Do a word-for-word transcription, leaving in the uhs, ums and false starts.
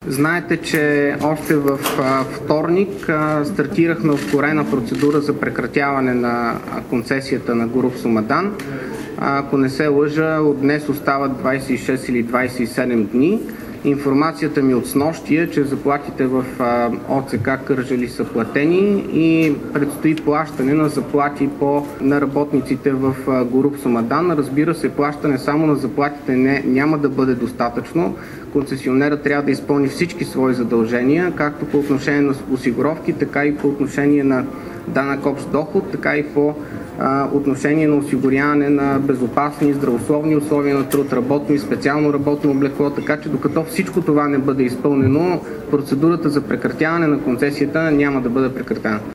Знаете, че още в вторник стартирахме ускорена процедура за прекратяване на концесията на Горубсо Мадан. Ако не се лъжа, от днес остават двадесет и шест или двадесет и седем дни. Информацията ми от снощи е, че заплатите в ОЦК Кърджали са платени и предстои плащане на заплати по, на работниците в Горубсо Мадан. Разбира се, плащане само на заплатите не, няма да бъде достатъчно. Концесионера трябва да изпълни всички свои задължения, както по отношение на осигуровки, така и по отношение на данък общ доход, така и по а, отношение на осигуряване на безопасни, здравословни условия на труд, работно и специално работно облекло, така че докато всичко това не бъде изпълнено, процедурата за прекратяване на концесията няма да бъде прекратена.